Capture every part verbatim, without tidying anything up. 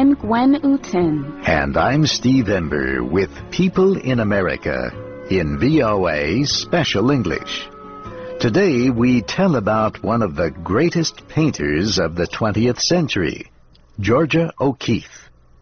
I'm Gwen Uten. And I'm Steve Ember with People in America in V O A Special English. Today we tell about one of the greatest painters of the twentieth century, Georgia O'Keeffe.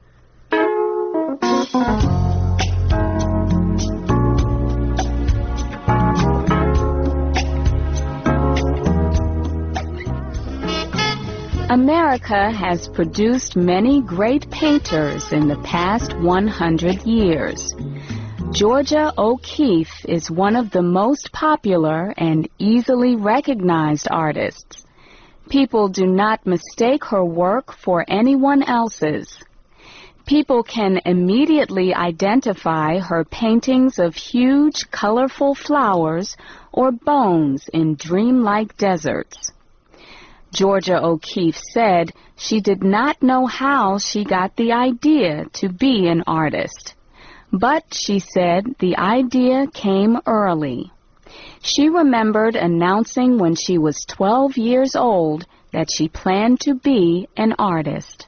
America has produced many great painters in the past one hundred years. Georgia O'Keeffe is one of the most popular and easily recognized artists. People do not mistake her work for anyone else's. People can immediately identify her paintings of huge, colorful flowers or bones in dreamlike deserts. Georgia O'Keeffe said she did not know how she got the idea to be an artist. But, she said, the idea came early. She remembered announcing when she was twelve years old that she planned to be an artist.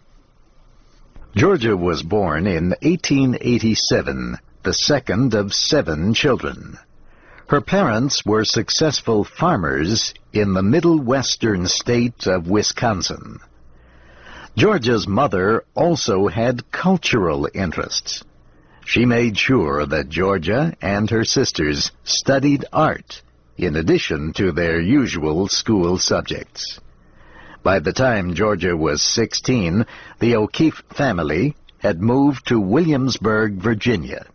Georgia was born in eighteen eighty-seven, the second of seven children. Her parents were successful farmers in the middle western state of Wisconsin. Georgia's mother also had cultural interests. She made sure that Georgia and her sisters studied art in addition to their usual school subjects. By the time Georgia was sixteen, the O'Keeffe family had moved to Williamsburg, Virginia.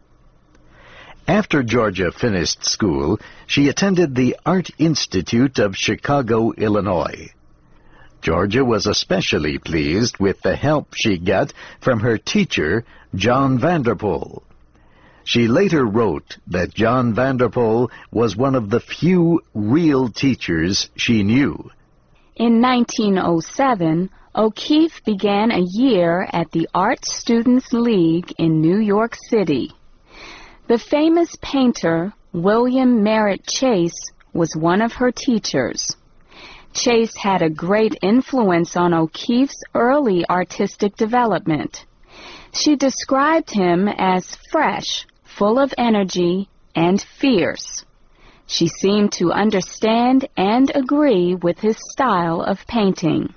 After Georgia finished school, she attended the Art Institute of Chicago, Illinois. Georgia was especially pleased with the help she got from her teacher, John Vanderpoel. She later wrote that John Vanderpoel was one of the few real teachers she knew. In nineteen oh seven, O'Keeffe began a year at the Art Students League in New York City. The famous painter, William Merritt Chase, was one of her teachers. Chase had a great influence on O'Keeffe's early artistic development. She described him as fresh, full of energy, and fierce. She seemed to understand and agree with his style of painting.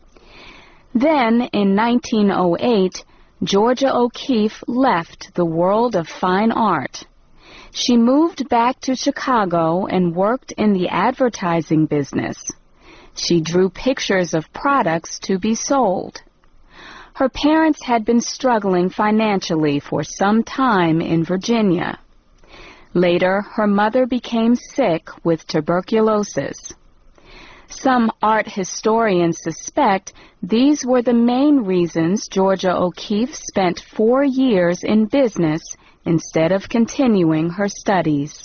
Then, in nineteen oh eight, Georgia O'Keeffe left the world of fine art. She moved back to Chicago and worked in the advertising business. She drew pictures of products to be sold. Her parents had been struggling financially for some time in Virginia. Later, her mother became sick with tuberculosis. Some art historians suspect these were the main reasons Georgia O'Keeffe spent four years in business instead of continuing her studies.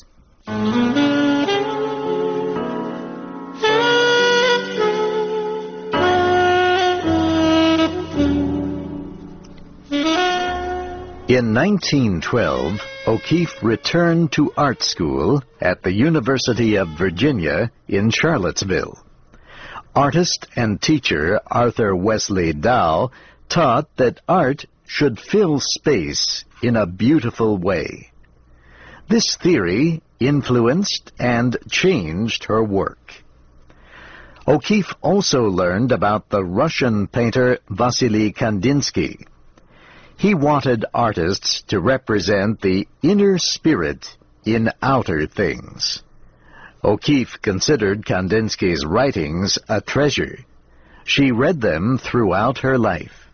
In nineteen twelve, O'Keeffe returned to art school at the University of Virginia in Charlottesville. Artist and teacher Arthur Wesley Dow taught that art should fill space in a beautiful way. This theory influenced and changed her work. O'Keeffe also learned about the Russian painter Vasily Kandinsky. He wanted artists to represent the inner spirit in outer things. O'Keeffe considered Kandinsky's writings a treasure. She read them throughout her life.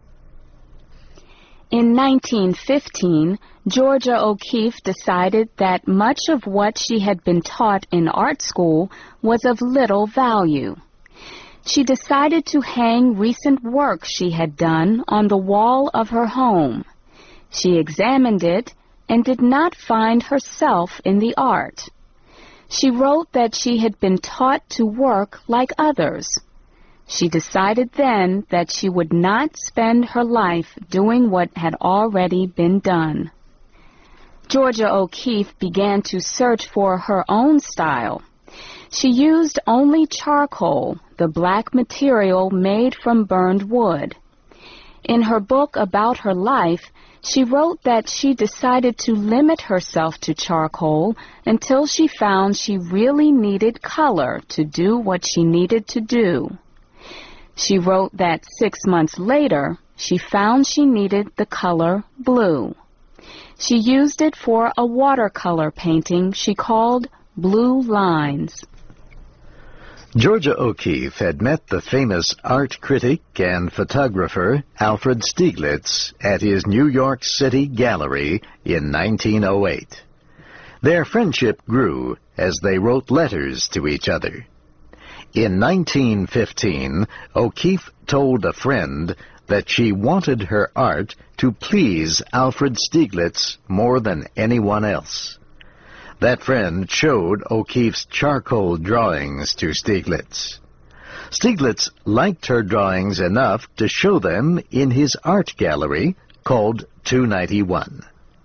In nineteen fifteen, Georgia O'Keeffe decided that much of what she had been taught in art school was of little value. She decided to hang recent work she had done on the wall of her home. She examined it and did not find herself in the art. She wrote that she had been taught to work like others. She decided then that she would not spend her life doing what had already been done. Georgia O'Keeffe began to search for her own style. She used only charcoal, the black material made from burned wood. In her book about her life, she wrote that she decided to limit herself to charcoal until she found she really needed color to do what she needed to do. She wrote that six months later, she found she needed the color blue. She used it for a watercolor painting she called Blue Lines. Georgia O'Keeffe had met the famous art critic and photographer Alfred Stieglitz at his New York City gallery in nineteen oh eight. Their friendship grew as they wrote letters to each other. In nineteen fifteen, O'Keeffe told a friend that she wanted her art to please Alfred Stieglitz more than anyone else. That friend showed O'Keeffe's charcoal drawings to Stieglitz. Stieglitz liked her drawings enough to show them in his art gallery called two ninety-one.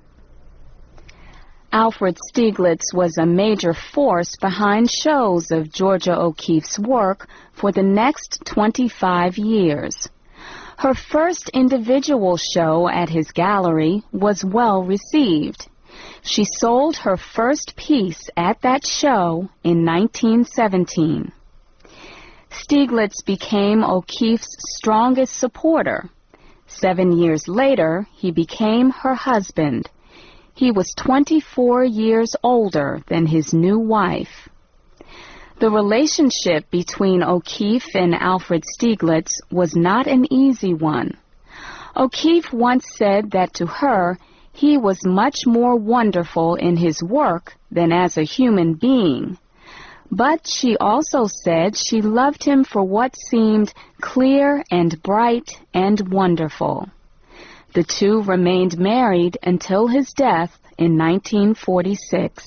Alfred Stieglitz was a major force behind shows of Georgia O'Keeffe's work for the next twenty-five years. Her first individual show at his gallery was well received. She sold her first piece at that show in nineteen seventeen. Stieglitz became O'Keeffe's strongest supporter. Seven years later, he became her husband. He was twenty-four years older than his new wife. The relationship between O'Keeffe and Alfred Stieglitz was not an easy one. O'Keeffe once said that to her, he was much more wonderful in his work than as a human being. But she also said she loved him for what seemed clear and bright and wonderful. The two remained married until his death in nineteen forty-six.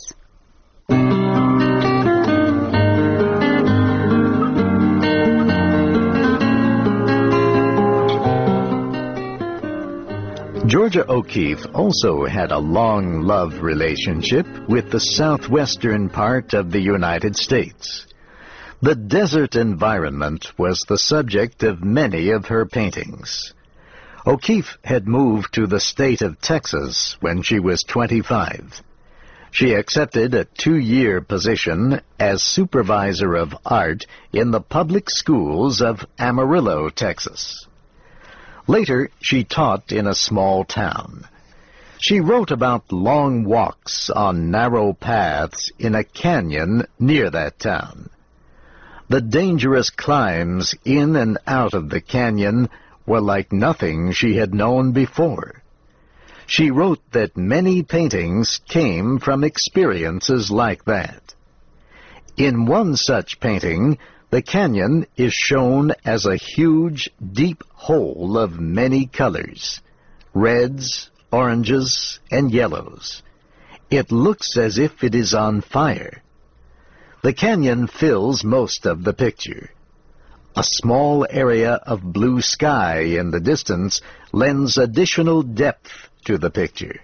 Georgia O'Keeffe also had a long love relationship with the southwestern part of the United States. The desert environment was the subject of many of her paintings. O'Keeffe had moved to the state of Texas when she was twenty-five. She accepted a two-year position as supervisor of art in the public schools of Amarillo, Texas. Later, she taught in a small town. She wrote about long walks on narrow paths in a canyon near that town. The dangerous climbs in and out of the canyon were like nothing she had known before. She wrote that many paintings came from experiences like that. In one such painting, the canyon is shown as a huge, deep hole of many colors, reds, oranges, and yellows. It looks as if it is on fire. The canyon fills most of the picture. A small area of blue sky in the distance lends additional depth to the picture.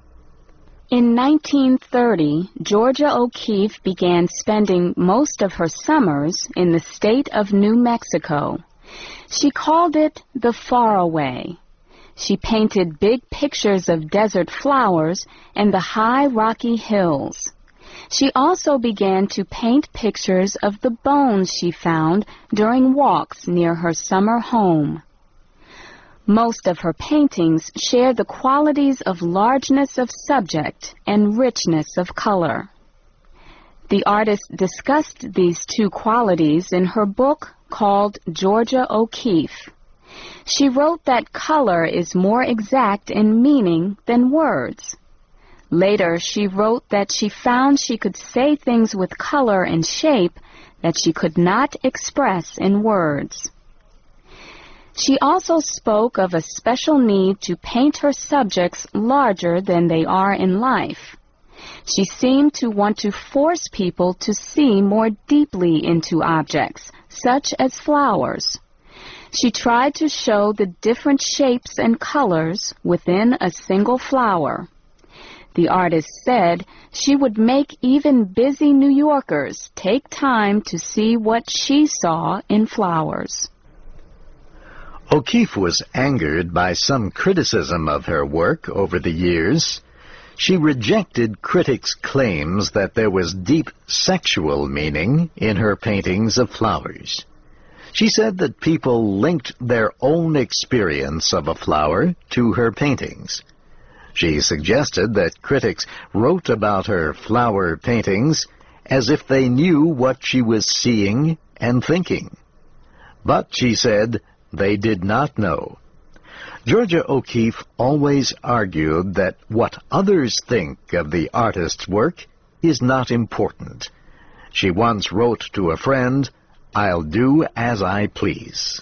In nineteen thirty, Georgia O'Keeffe began spending most of her summers in the state of New Mexico. She called it the Faraway. She painted big pictures of desert flowers and the high rocky hills. She also began to paint pictures of the bones she found during walks near her summer home. Most of her paintings share the qualities of largeness of subject and richness of color. The artist discussed these two qualities in her book called Georgia O'Keeffe. She wrote that color is more exact in meaning than words. Later, she wrote that she found she could say things with color and shape that she could not express in words. She also spoke of a special need to paint her subjects larger than they are in life. She seemed to want to force people to see more deeply into objects, such as flowers. She tried to show the different shapes and colors within a single flower. The artist said she would make even busy New Yorkers take time to see what she saw in flowers. O'Keeffe was angered by some criticism of her work over the years. She rejected critics' claims that there was deep sexual meaning in her paintings of flowers. She said that people linked their own experience of a flower to her paintings. She suggested that critics wrote about her flower paintings as if they knew what she was seeing and thinking. But, she said, they did not know. Georgia O'Keeffe always argued that what others think of the artist's work is not important. She once wrote to a friend, "I'll do as I please."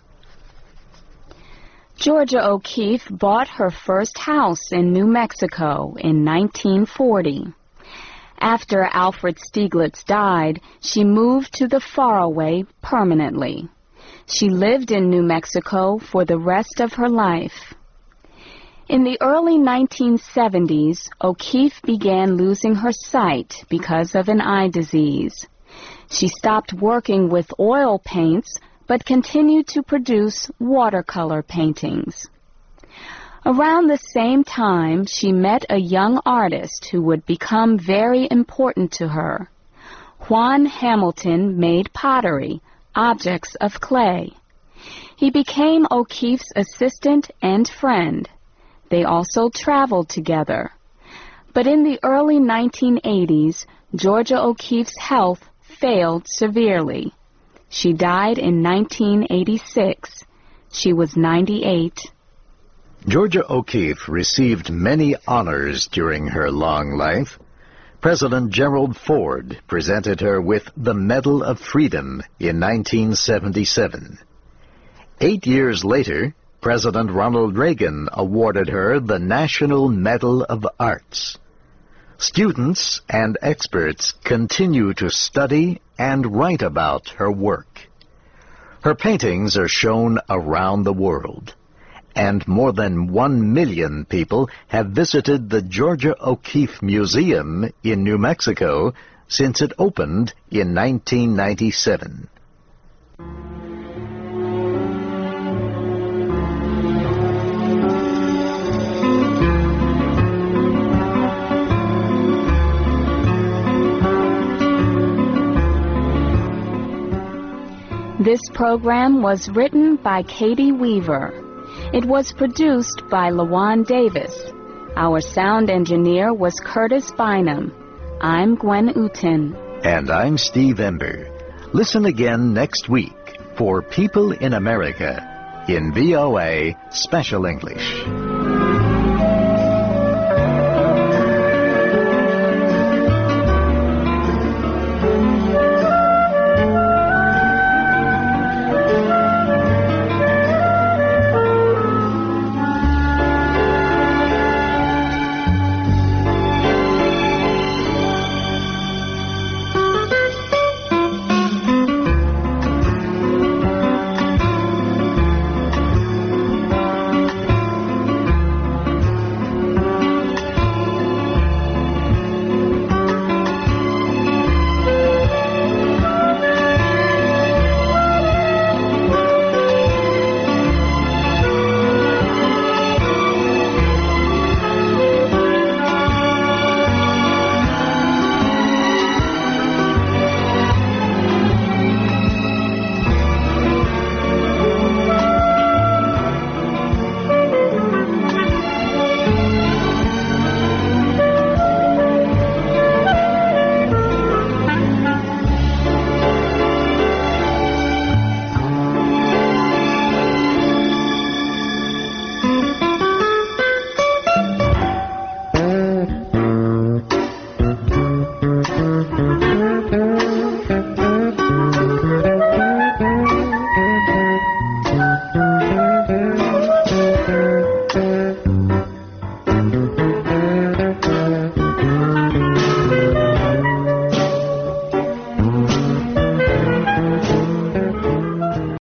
Georgia O'Keeffe bought her first house in New Mexico in nineteen forty. After Alfred Stieglitz died, she moved to the faraway permanently. She lived in New Mexico for the rest of her life. In the early nineteen seventies, O'Keeffe began losing her sight because of an eye disease. She stopped working with oil paints, but continued to produce watercolor paintings. Around the same time, she met a young artist who would become very important to her. Juan Hamilton made pottery, objects of clay. He became O'Keeffe's assistant and friend. They also traveled together. But in the early nineteen eighties, Georgia O'Keeffe's health failed severely. She died in nineteen eighty-six. She was ninety-eight. Georgia O'Keeffe received many honors during her long life. President Gerald Ford presented her with the Medal of Freedom in nineteen seventy-seven. Eight years later, President Ronald Reagan awarded her the National Medal of Arts. Students and experts continue to study and write about her work. Her paintings are shown around the world, and more than one million people have visited the Georgia O'Keeffe Museum in New Mexico since it opened in nineteen ninety-seven. This program was written by Katie Weaver. It was produced by LaJuan Davis. Our sound engineer was Curtis Bynum. I'm Gwen Uten. And I'm Steve Ember. Listen again next week for People in America in V O A Special English.